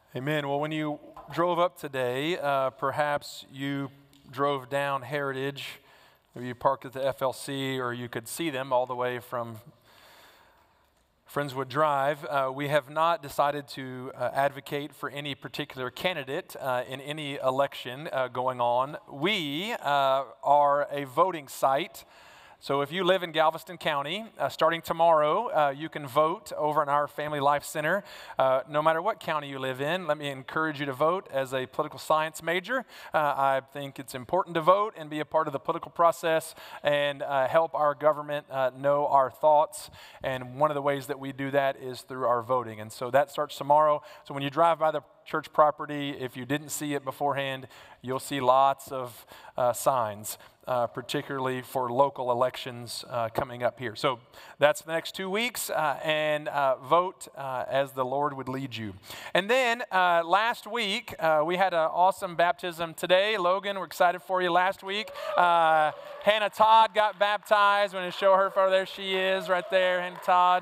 Amen. Well, when you drove up today, perhaps you drove down Heritage, maybe you parked at the FLC, or you could see them all the way from Friendswood Drive. We have not decided to advocate for any particular candidate in any election going on. We are a voting site. So if you live in Galveston County, starting tomorrow, you can vote over in our Family Life Center. No matter what county you live in, let me encourage you to vote. As a political science major, I think it's important to vote and be a part of the political process and help our government know our thoughts. And one of the ways that we do that is through our voting. And so that starts tomorrow. So when you drive by the church property, if you didn't see it beforehand, you'll see lots of signs, particularly for local elections coming up here. So that's the next 2 weeks, and vote as the Lord would lead you. And then last week, we had an awesome baptism today. Logan, we're excited for you last week. Hannah Todd got baptized. I'm going to show her photo. There she is right there, Hannah Todd.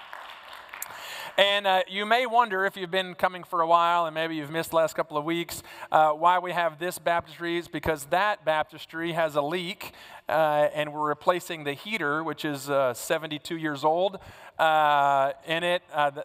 And you may wonder, if you've been coming for a while and maybe you've missed the last couple of weeks, why we have this baptistry. It's because that baptistry has a leak, and we're replacing the heater, which is 72 years old. In it,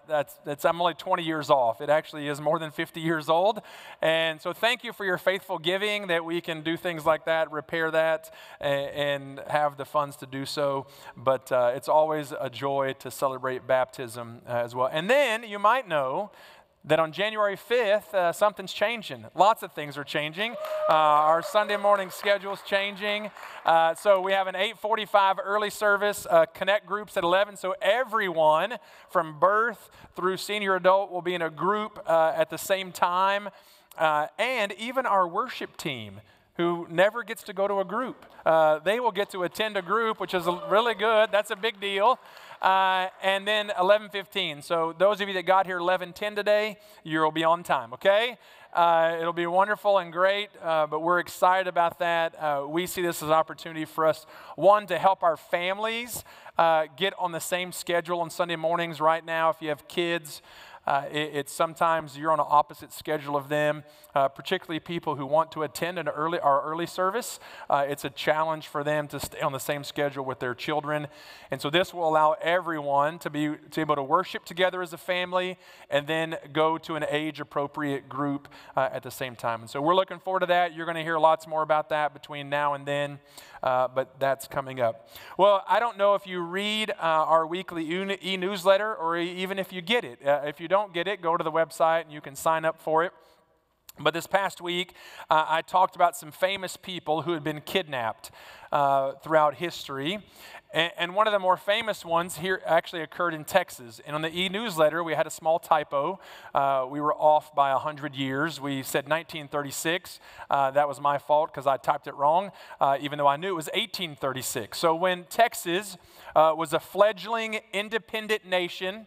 I'm only 20 years off. It actually is more than 50 years old. And so thank you for your faithful giving that we can do things like that, repair that, and have the funds to do so. But it's always a joy to celebrate baptism as well. And then you might know that on January 5th, something's changing. Lots of things are changing. Our Sunday morning schedule's changing. So we have an 8:45 early service, connect groups at 11. So everyone from birth through senior adult will be in a group at the same time. And even our worship team, who never gets to go to a group, they will get to attend a group, which is really good. That's a big deal. And then 11:15. So those of you that got here 11:10 today, you'll be on time, okay? It'll be wonderful and great, but we're excited about that. We see this as an opportunity for us, one, to help our families get on the same schedule on Sunday mornings. Right now, if you have kids, it's sometimes you're on an opposite schedule of them, particularly people who want to attend our early service. It's a challenge for them to stay on the same schedule with their children. And so this will allow everyone to be able to worship together as a family and then go to an age-appropriate group at the same time. And so we're looking forward to that. You're going to hear lots more about that between now and then, but that's coming up. Well, I don't know if you read our weekly e-newsletter or even if you get it. If you don't get it, go to the website and you can sign up for it. But this past week, I talked about some famous people who had been kidnapped throughout history. And one of the more famous ones here actually occurred in Texas. And on the e-newsletter, we had a small typo. We were off by 100 years. We said 1936. That was my fault because I typed it wrong, even though I knew it was 1836. So when Texas was a fledgling independent nation,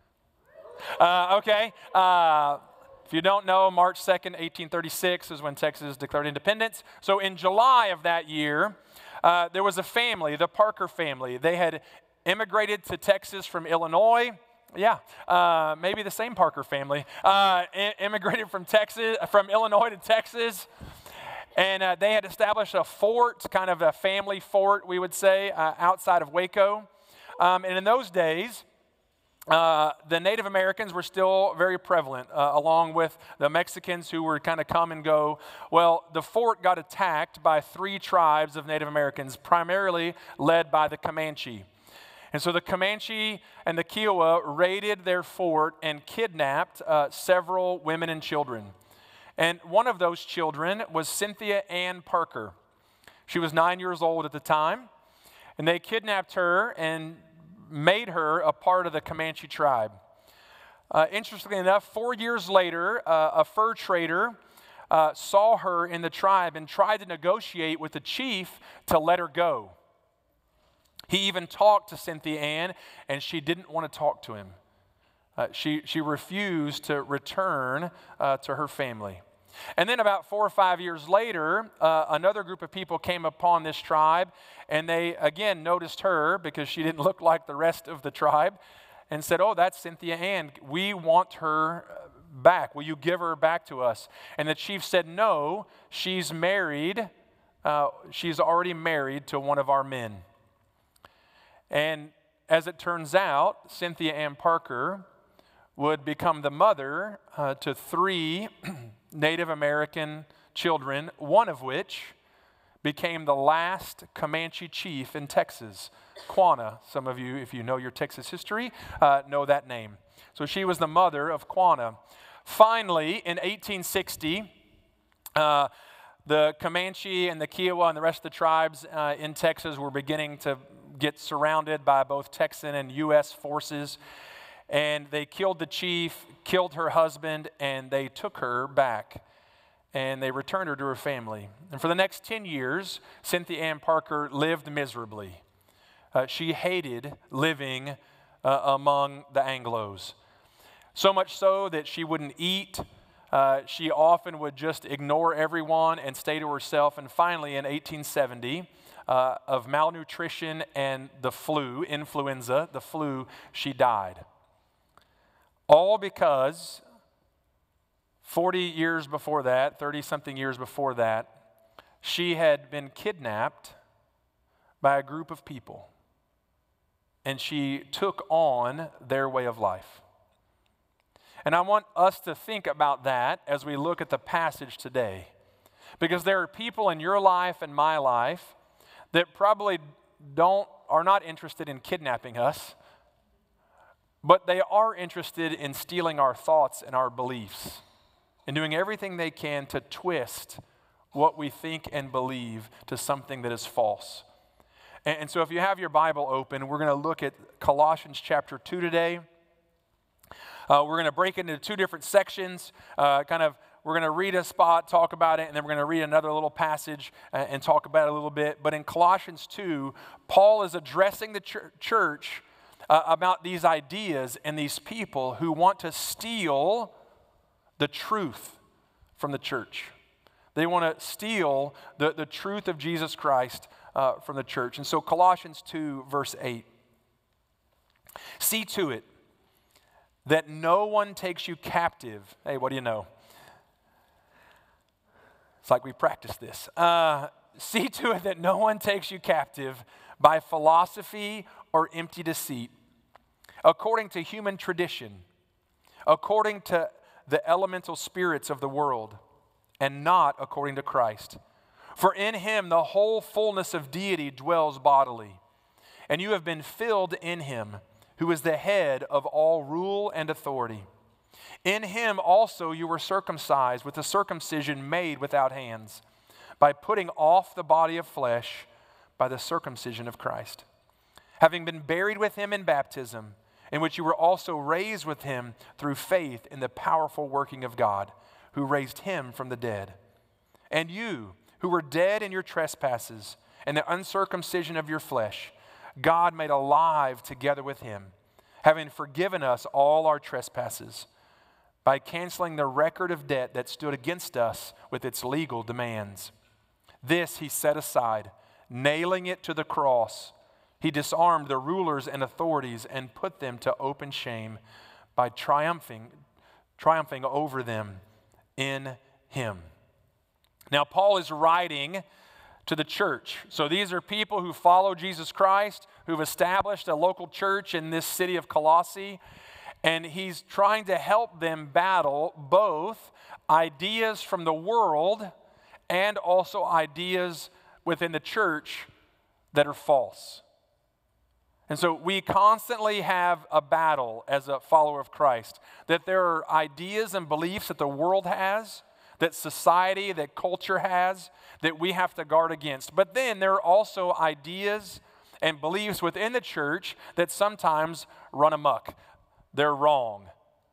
if you don't know, March 2nd, 1836 is when Texas declared independence. So in July of that year, there was a family, the Parker family. They had immigrated to Texas from Illinois. Yeah, maybe the same Parker family. Immigrated from Illinois to Texas. And they had established a fort, kind of a family fort, we would say, outside of Waco. And in those days, the Native Americans were still very prevalent, along with the Mexicans who were kind of come and go. Well, the fort got attacked by 3 tribes of Native Americans, primarily led by the Comanche. And so the Comanche and the Kiowa raided their fort and kidnapped several women and children. And one of those children was Cynthia Ann Parker. She was 9 years old at the time, and they kidnapped her and made her a part of the Comanche tribe. Interestingly enough, 4 years later, a fur trader saw her in the tribe and tried to negotiate with the chief to let her go. He even talked to Cynthia Ann, and she didn't want to talk to him. She refused to return to her family. And then about 4 or 5 years later, another group of people came upon this tribe, and they again noticed her because she didn't look like the rest of the tribe and said, "Oh, that's Cynthia Ann. We want her back? Will you give her back to us?" And the chief said, "No, she's married. She's already married to one of our men." And as it turns out, Cynthia Ann Parker would become the mother to 3 Native American children, one of which became the last Comanche chief in Texas, Quanah. Some of you, if you know your Texas history, know that name. So she was the mother of Quanah. Finally, in 1860, the Comanche and the Kiowa and the rest of the tribes in Texas were beginning to get surrounded by both Texan and U.S. forces. And they killed the chief, killed her husband, and they took her back. And they returned her to her family. And for the next 10 years, Cynthia Ann Parker lived miserably. She hated living among the Anglos. So much so that she wouldn't eat. She often would just ignore everyone and stay to herself. And finally, in 1870, of malnutrition and the flu, influenza, the flu, she died. All because 40 years before that, 30-something years before that, she had been kidnapped by a group of people. And she took on their way of life. And I want us to think about that as we look at the passage today. Because there are people in your life and my life that probably are not interested in kidnapping us, but they are interested in stealing our thoughts and our beliefs and doing everything they can to twist what we think and believe to something that is false. And so if you have your Bible open, we're going to look at Colossians chapter 2 today. We're going to break it into 2 different sections. We're going to read a spot, talk about it, and then we're going to read another little passage and talk about it a little bit. But in Colossians 2, Paul is addressing the church about these ideas and these people who want to steal the truth from the church. They want to steal the truth of Jesus Christ from the church. And so Colossians 2, verse 8. "See to it that no one takes you captive." Hey, what do you know? It's like we practiced this. "See to it that no one takes you captive by philosophy or empty deceit, according to human tradition, according to the elemental spirits of the world, and not according to Christ. For in him the whole fullness of deity dwells bodily, and you have been filled in him, who is the head of all rule and authority. In him also you were circumcised with a circumcision made without hands, by putting off the body of flesh by the circumcision of Christ, having been buried with him in baptism, in which you were also raised with him through faith in the powerful working of God, who raised him from the dead. And you, who were dead in your trespasses and the uncircumcision of your flesh, God made alive together with him, having forgiven us all our trespasses, by canceling the record of debt that stood against us with its legal demands. This he set aside, nailing it to the cross. He disarmed the rulers and authorities and put them to open shame by triumphing over them in him." Now, Paul is writing to the church. So these are people who follow Jesus Christ, who've established a local church in this city of Colossae, and he's trying to help them battle both ideas from the world and also ideas within the church that are false. And so we constantly have a battle as a follower of Christ, that there are ideas and beliefs that the world has, that society, that culture has, that we have to guard against. But then there are also ideas and beliefs within the church that sometimes run amok. They're wrong.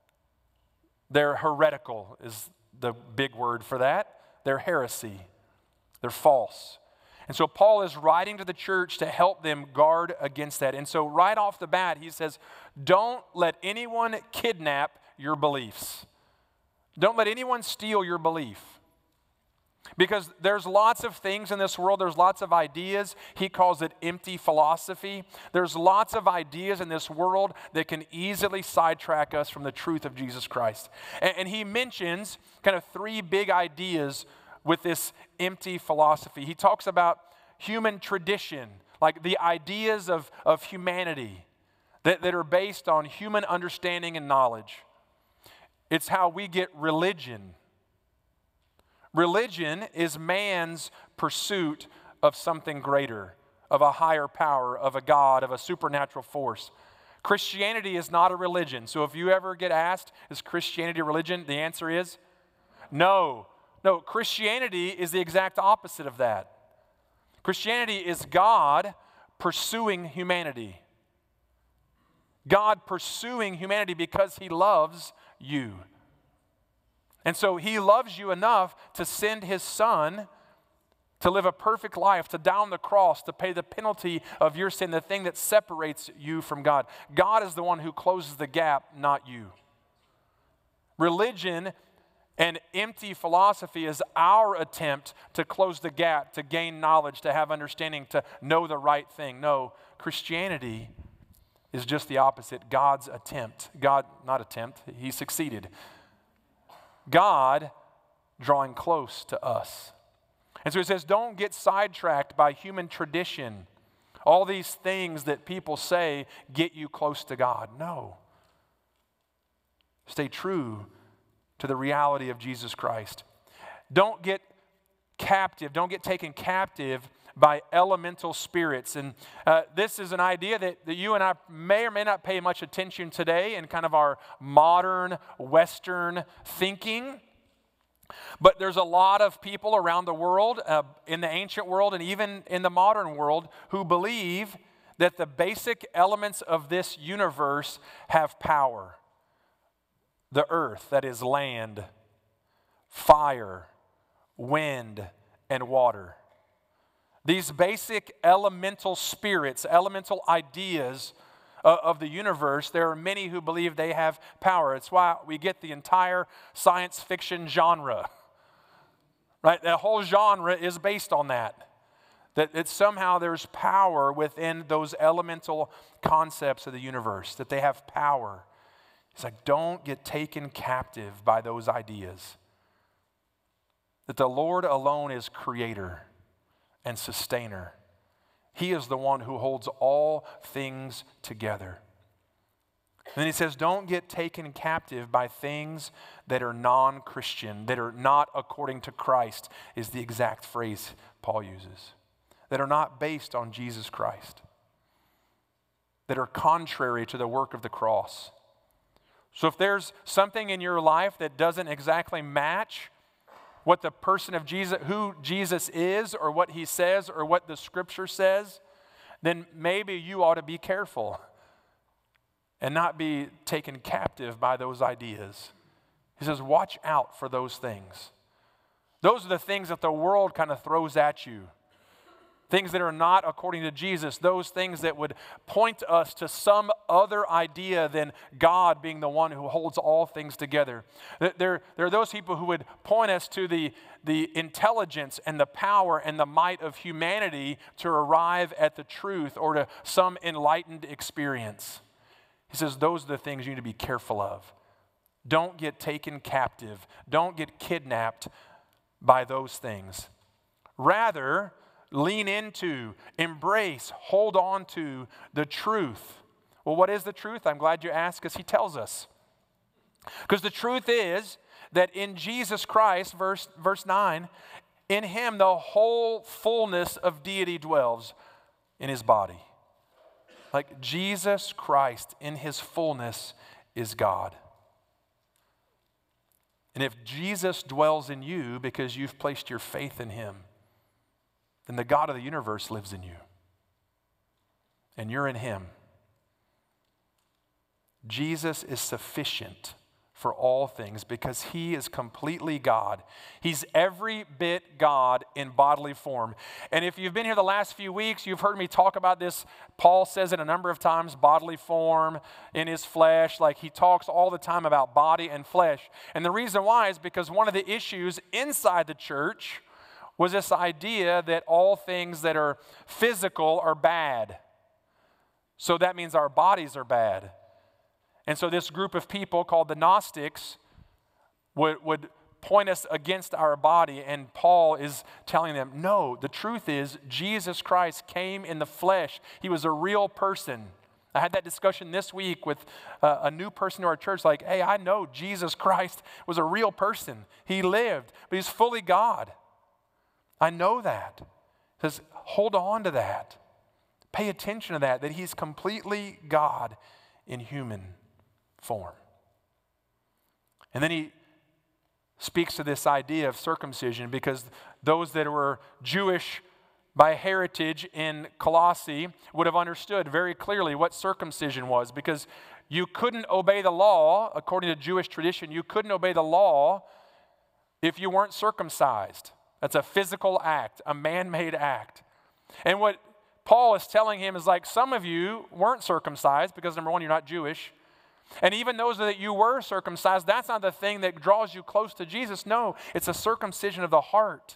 They're heretical is the big word for that. They're heresy. They're false. And so Paul is writing to the church to help them guard against that. And so right off the bat, he says, don't let anyone kidnap your beliefs. Don't let anyone steal your belief. Because there's lots of things in this world, there's lots of ideas. He calls it empty philosophy. There's lots of ideas in this world that can easily sidetrack us from the truth of Jesus Christ. And he mentions kind of three big ideas with this empty philosophy. He talks about human tradition, like the ideas of humanity that are based on human understanding and knowledge. It's how we get religion. Religion is man's pursuit of something greater, of a higher power, of a God, of a supernatural force. Christianity is not a religion. So if you ever get asked, is Christianity a religion? The answer is no. No, Christianity is the exact opposite of that. Christianity is God pursuing humanity. God pursuing humanity because he loves you. And so he loves you enough to send his son to live a perfect life, to die on the cross, to pay the penalty of your sin, the thing that separates you from God. God is the one who closes the gap, not you. Religion and empty philosophy is our attempt to close the gap, to gain knowledge, to have understanding, to know the right thing. No, Christianity is just the opposite. God's attempt. He succeeded. God drawing close to us. And so he says, don't get sidetracked by human tradition. All these things that people say get you close to God. No. Stay true to the reality of Jesus Christ. Don't get captive. Don't get taken captive by elemental spirits. And this is an idea that you and I may or may not pay much attention today in kind of our modern Western thinking. But there's a lot of people around the world, in the ancient world and even in the modern world, who believe that the basic elements of this universe have power. The earth, that is land, fire, wind, and water. These basic elemental spirits, elemental ideas of the universe, there are many who believe they have power. It's why we get the entire science fiction genre. Right? That whole genre is based on that. That somehow there's power within those elemental concepts of the universe, that they have power. It's like, don't get taken captive by those ideas. That the Lord alone is creator and sustainer. He is the one who holds all things together. And then he says, don't get taken captive by things that are non-Christian, that are not according to Christ, is the exact phrase Paul uses. That are not based on Jesus Christ. That are contrary to the work of the cross. So if there's something in your life that doesn't exactly match what the person of Jesus, who Jesus is, or what he says, or what the scripture says, then maybe you ought to be careful and not be taken captive by those ideas. He says, watch out for those things. Those are the things that the world kind of throws at you. Things that are not according to Jesus, those things that would point us to some other idea than God being the one who holds all things together. There are those people who would point us to the intelligence and the power and the might of humanity to arrive at the truth or to some enlightened experience. He says those are the things you need to be careful of. Don't get taken captive. Don't get kidnapped by those things. Rather, lean into, embrace, hold on to the truth. Well, what is the truth? I'm glad you asked, because he tells us. Because the truth is that in Jesus Christ, verse 9, in him the whole fullness of deity dwells in his body. Like Jesus Christ in his fullness is God. And if Jesus dwells in you because you've placed your faith in him, then the God of the universe lives in you. And you're in him. Jesus is sufficient for all things because he is completely God. He's every bit God in bodily form. And if you've been here the last few weeks, you've heard me talk about this. Paul says it a number of times, bodily form in his flesh. Like he talks all the time about body and flesh. And the reason why is because one of the issues inside the church was this idea that all things that are physical are bad. So that means our bodies are bad. And so this group of people called the Gnostics would point us against our body, and Paul is telling them, no, the truth is Jesus Christ came in the flesh. He was a real person. I had that discussion this week with a new person to our church, like, hey, I know Jesus Christ was a real person. He lived, but he's fully God. I know that. He says, hold on to that. Pay attention to that he's completely God in human form. And then he speaks to this idea of circumcision, because those that were Jewish by heritage in Colossae would have understood very clearly what circumcision was, because you couldn't obey the law. According to Jewish tradition, you couldn't obey the law if you weren't circumcised. That's a physical act, a man-made act. And what Paul is telling him is, like, some of you weren't circumcised because, number one, you're not Jewish. And even those that you were circumcised, that's not the thing that draws you close to Jesus. No, it's a circumcision of the heart.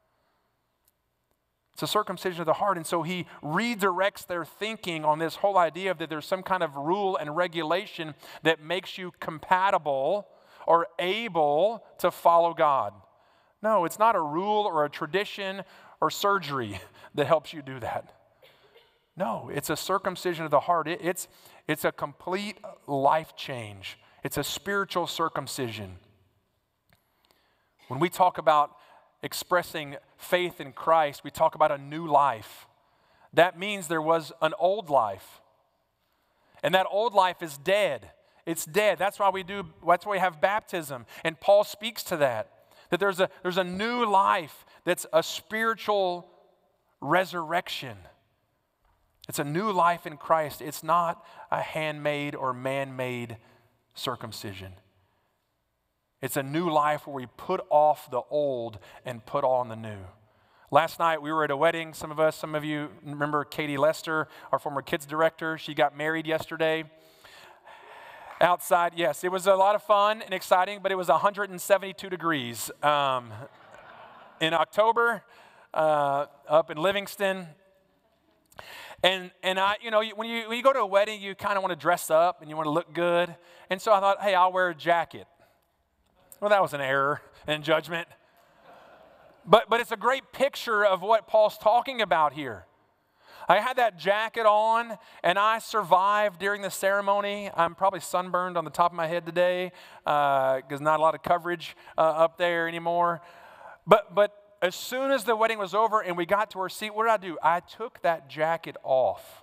It's a circumcision of the heart. And so he redirects their thinking on this whole idea of that there's some kind of rule and regulation that makes you compatible or able to follow God. No, it's not a rule or a tradition or surgery that helps you do that. No, it's a circumcision of the heart. It's a complete life change. It's a spiritual circumcision. When we talk about expressing faith in Christ, we talk about a new life. That means there was an old life. And that old life is dead. It's dead. That's why we have baptism. And Paul speaks to that there's a new life that's a spiritual resurrection. It's a new life in Christ. It's not a handmade or man-made circumcision. It's a new life where we put off the old and put on the new. Last night we were at a wedding. Some of you remember Katie Lester, our former kids director. She got married yesterday. Outside, yes, it was a lot of fun and exciting, but it was 172 degrees in October up in Livingston. And I, when you go to a wedding, you kind of want to dress up and you want to look good. And so I thought, hey, I'll wear a jacket. Well, that was an error in judgment. But it's a great picture of what Paul's talking about here. I had that jacket on, and I survived during the ceremony. I'm probably sunburned on the top of my head today because not a lot of coverage up there anymore. But as soon as the wedding was over and we got to our seat, what did I do? I took that jacket off.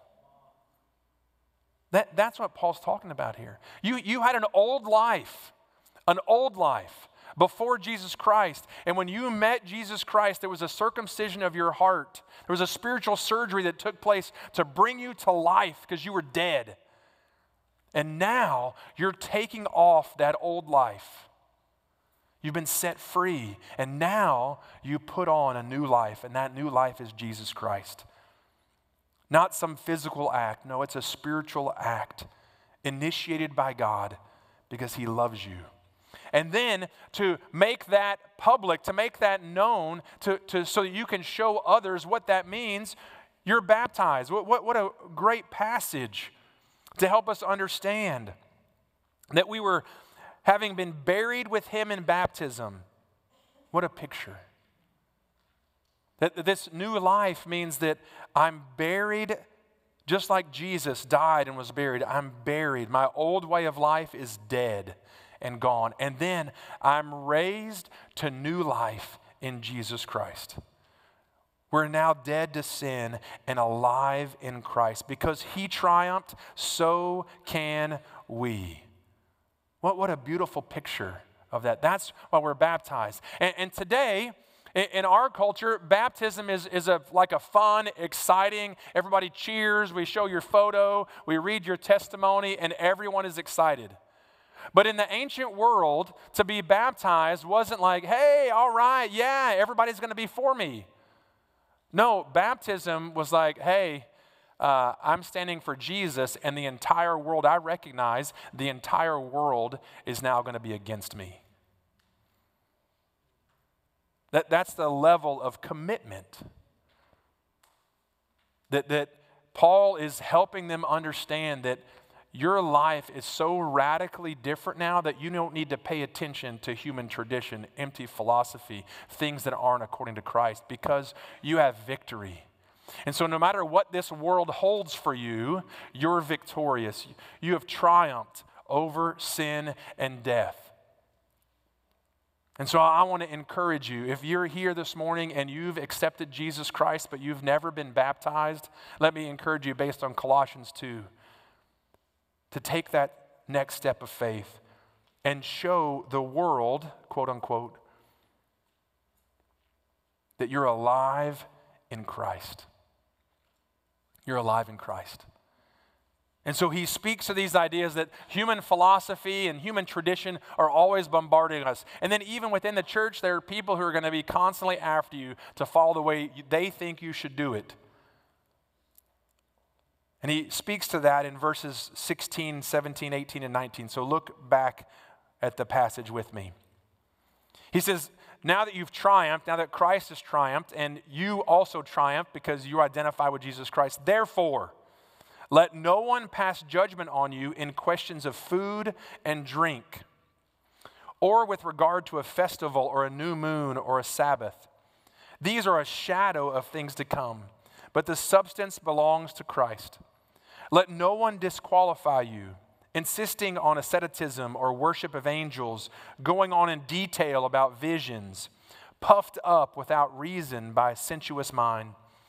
That's what Paul's talking about here. You had an old life before Jesus Christ. And when you met Jesus Christ, there was a circumcision of your heart. There was a spiritual surgery that took place to bring you to life because you were dead. And now you're taking off that old life. You've been set free. And now you put on a new life. And that new life is Jesus Christ. Not some physical act. No, it's a spiritual act initiated by God because he loves you. And then to make that public, to make that known, so that you can show others what that means, you're baptized. What a great passage to help us understand that we were having been buried with him in baptism. What a picture. That this new life means that I'm buried just like Jesus died and was buried. I'm buried. My old way of life is dead and gone. And then I'm raised to new life in Jesus Christ. We're now dead to sin and alive in Christ. Because he triumphed, so can we. What a beautiful picture of that. That's why we're baptized. And today, in our culture, baptism is like a fun, exciting, everybody cheers, we show your photo, we read your testimony, and everyone is excited. But in the ancient world, to be baptized wasn't like, hey, all right, yeah, everybody's going to be for me. No, baptism was like, hey, I'm standing for Jesus, and the entire world, I recognize the entire world is now going to be against me. That's the level of commitment that Paul is helping them understand, that your life is so radically different now that you don't need to pay attention to human tradition, empty philosophy, things that aren't according to Christ, because you have victory. And so no matter what this world holds for you, you're victorious. You have triumphed over sin and death. And so I want to encourage you, if you're here this morning and you've accepted Jesus Christ, but you've never been baptized, let me encourage you, based on Colossians 2, to take that next step of faith and show the world, quote unquote, that you're alive in Christ. You're alive in Christ. And so he speaks to these ideas that human philosophy and human tradition are always bombarding us. And then even within the church, there are people who are going to be constantly after you to follow the way they think you should do it. And he speaks to that in verses 16, 17, 18, and 19. So look back at the passage with me. He says, now that you've triumphed, now that Christ has triumphed, and you also triumph because you identify with Jesus Christ, therefore, let no one pass judgment on you in questions of food and drink, or with regard to a festival or a new moon or a Sabbath. These are a shadow of things to come, but the substance belongs to Christ. Let no one disqualify you, insisting on asceticism or worship of angels, going on in detail about visions, puffed up without reason by his sensuous mind,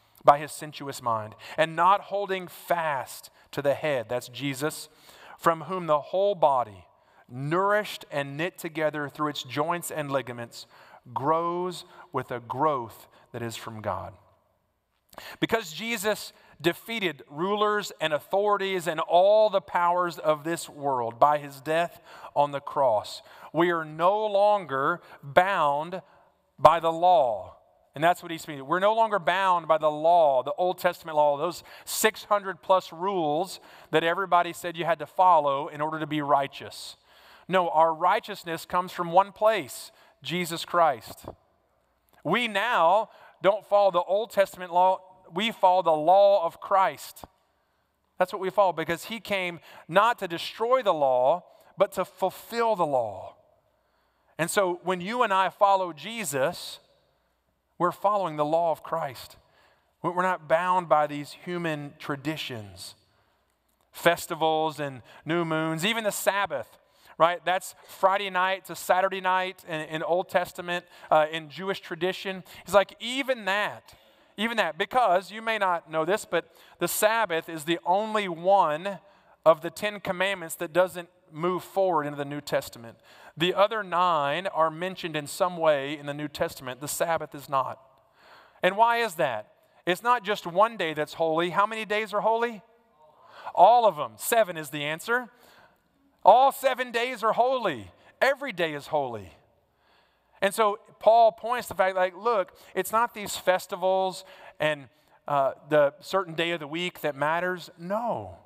and not holding fast to the head, that's Jesus, from whom the whole body, nourished and knit together through its joints and ligaments, grows with a growth that is from God. Because Jesus defeated rulers and authorities and all the powers of this world by his death on the cross, we are no longer bound by the law. And that's what he's meaning. We're no longer bound by the law, the Old Testament law, those 600 plus rules that everybody said you had to follow in order to be righteous. No, our righteousness comes from one place, Jesus Christ. We now don't follow the Old Testament law, we follow the law of Christ. That's what we follow, because he came not to destroy the law, but to fulfill the law. And so when you and I follow Jesus, we're following the law of Christ. We're not bound by these human traditions, festivals and new moons, even the Sabbath, right? That's Friday night to Saturday night in Old Testament, in Jewish tradition. It's like even that, because you may not know this, but the Sabbath is the only one of the 10 commandments that doesn't move forward into the New Testament. The other 9 are mentioned in some way in the New Testament. The Sabbath is not. And why is that? It's not just one day that's holy. How many days are holy? All of them. 7 is the answer. All 7 days are holy. Every day is holy. And so Paul points to the fact, like, look, it's not these festivals and the certain day of the week that matters. No.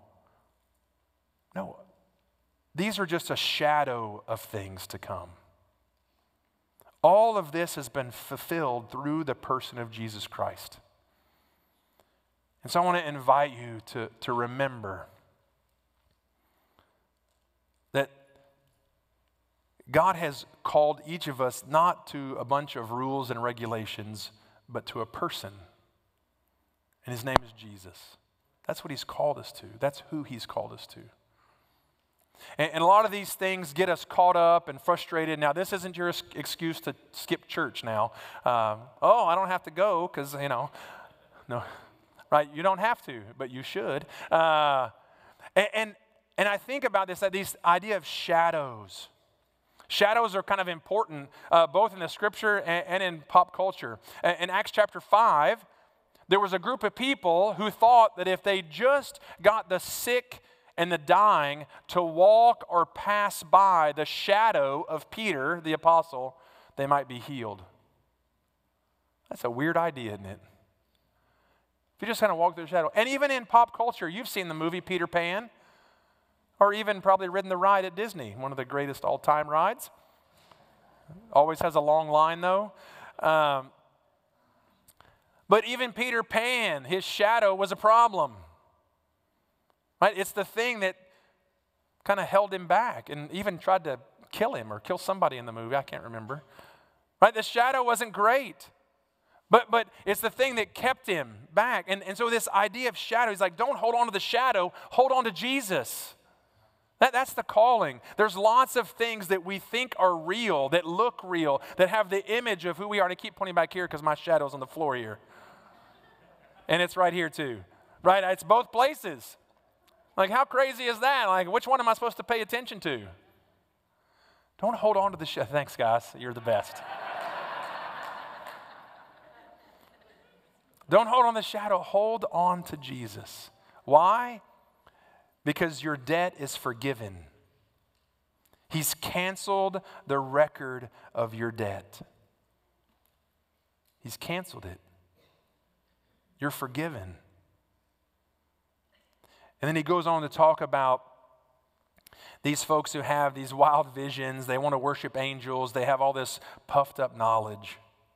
These are just a shadow of things to come. All of this has been fulfilled through the person of Jesus Christ. And so I want to invite you to remember that God has called each of us not to a bunch of rules and regulations, but to a person. And his name is Jesus. That's what he's called us to. That's who he's called us to. And a lot of these things get us caught up and frustrated. Now, this isn't your excuse to skip church now. I don't have to go because, no, right? You don't have to, but you should. And I think about this idea of shadows. Shadows are kind of important, both in the scripture and in pop culture. In Acts chapter 5, there was a group of people who thought that if they just got the sick and the dying to walk or pass by the shadow of Peter, the apostle, they might be healed. That's a weird idea, isn't it? If you just kind of walk through the shadow. And even in pop culture, you've seen the movie Peter Pan, or even probably ridden the ride at Disney, one of the greatest all-time rides. Always has a long line, though. But even Peter Pan, his shadow was a problem. Right? It's the thing that kind of held him back and even tried to kill him or kill somebody in the movie. I can't remember. Right? The shadow wasn't great. But it's the thing that kept him back. And so this idea of shadow, he's like, don't hold on to the shadow, hold on to Jesus. That's the calling. There's lots of things that we think are real, that look real, that have the image of who we are. And I keep pointing back here because my shadow's on the floor here. And it's right here too. Right? It's both places. Like, how crazy is that? Like, which one am I supposed to pay attention to? Don't hold on to the shadow. Thanks, guys. You're the best. Don't hold on to the shadow. Hold on to Jesus. Why? Because your debt is forgiven. He's canceled the record of your debt. He's canceled it. You're forgiven. And then he goes on to talk about these folks who have these wild visions. They want to worship angels. They have all this puffed up knowledge.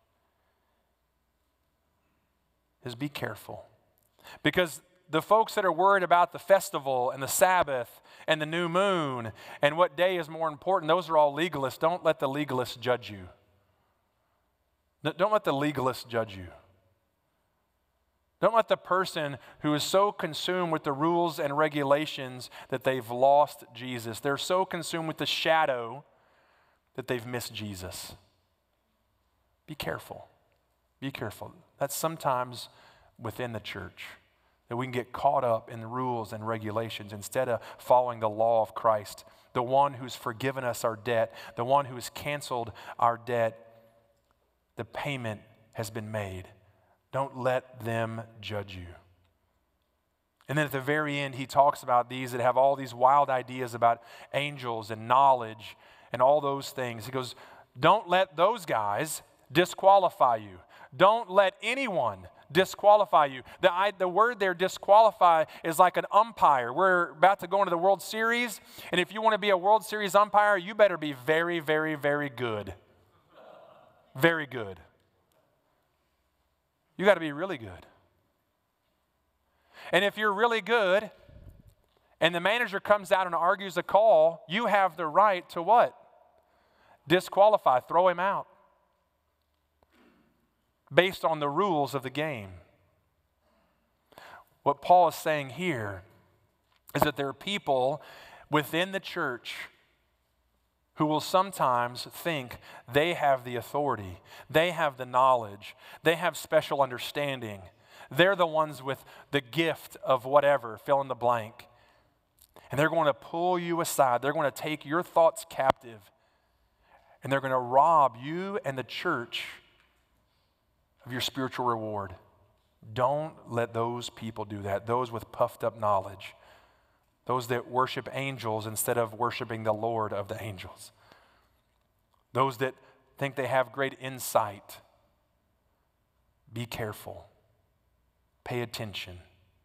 Just be careful. Because the folks that are worried about the festival and the Sabbath and the new moon and what day is more important, those are all legalists. Don't let the legalists judge you. Don't let the legalists judge you. Don't let the person who is so consumed with the rules and regulations that they've lost Jesus. They're so consumed with the shadow that they've missed Jesus. Be careful. Be careful. That's sometimes within the church, that we can get caught up in the rules and regulations instead of following the law of Christ, the one who's forgiven us our debt, the one who has canceled our debt. The payment has been made. Don't let them judge you. And then at the very end, he talks about these that have all these wild ideas about angels and knowledge and all those things. He goes, don't let those guys disqualify you. Don't let anyone disqualify you. The word there, disqualify, is like an umpire. We're about to go into the World Series, and if you want to be a World Series umpire, you better be very, very, very good. Very good. You got to be really good. And if you're really good, and the manager comes out and argues a call, you have the right to what? Disqualify, throw him out. Based on the rules of the game. What Paul is saying here is that there are people within the church who will sometimes think they have the authority, they have the knowledge, they have special understanding. They're the ones with the gift of whatever, fill in the blank. And they're going to pull you aside. They're going to take your thoughts captive. And they're going to rob you and the church of your spiritual reward. Don't let those people do that. Those with puffed up knowledge. Those that worship angels instead of worshiping the Lord of the angels. Those that think they have great insight. Be careful. Pay attention.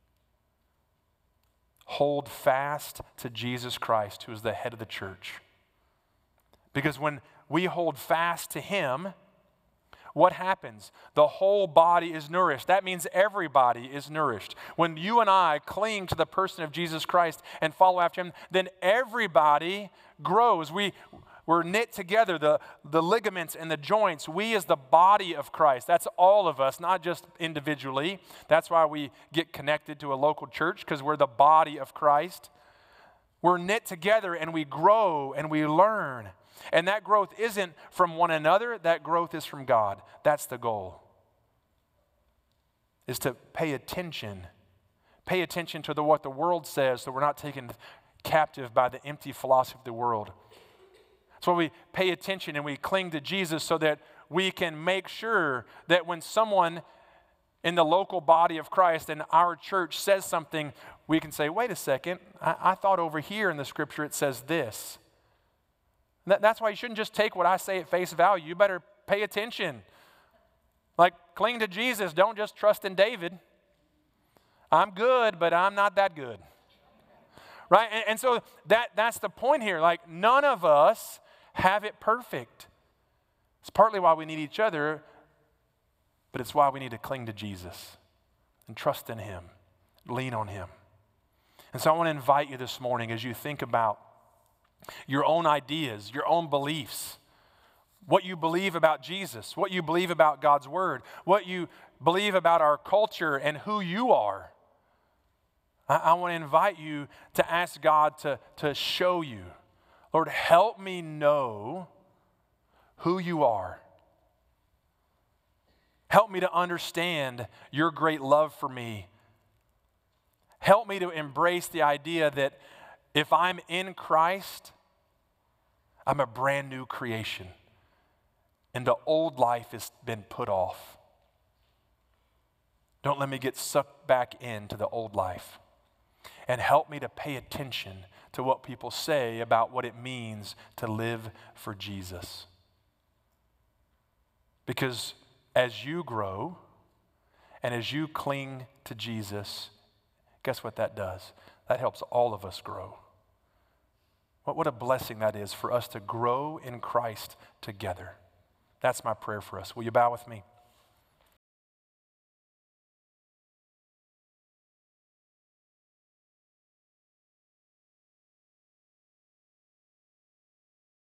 Hold fast to Jesus Christ, who is the head of the church. Because when we hold fast to Him, what happens? The whole body is nourished. That means everybody is nourished. When you and I cling to the person of Jesus Christ and follow after Him, then everybody grows. We're knit together, the ligaments and the joints. We as the body of Christ. That's all of us, not just individually. That's why we get connected to a local church, because we're the body of Christ. We're knit together and we grow and we learn. And that growth isn't from one another, that growth is from God. That's the goal. Is to pay attention. Pay attention to what the world says so we're not taken captive by the empty philosophy of the world. So we pay attention and we cling to Jesus so that we can make sure that when someone in the local body of Christ and our church says something, we can say, wait a second, I thought over here in the scripture it says this. That's why you shouldn't just take what I say at face value. You better pay attention. Like, cling to Jesus. Don't just trust in David. I'm good, but I'm not that good. Right? And so that's the point here. Like, none of us have it perfect. It's partly why we need each other, but it's why we need to cling to Jesus and trust in him, lean on him. And so I want to invite you this morning as you think about your own ideas, your own beliefs, what you believe about Jesus, what you believe about God's word, what you believe about our culture and who you are. I want to invite you to ask God to show you, Lord, help me know who you are. Help me to understand your great love for me. Help me to embrace the idea that if I'm in Christ, I'm a brand new creation. And the old life has been put off. Don't let me get sucked back into the old life. And help me to pay attention to what people say about what it means to live for Jesus. Because as you grow and as you cling to Jesus, guess what that does? That helps all of us grow. What a blessing that is for us to grow in Christ together. That's my prayer for us. Will you bow with me?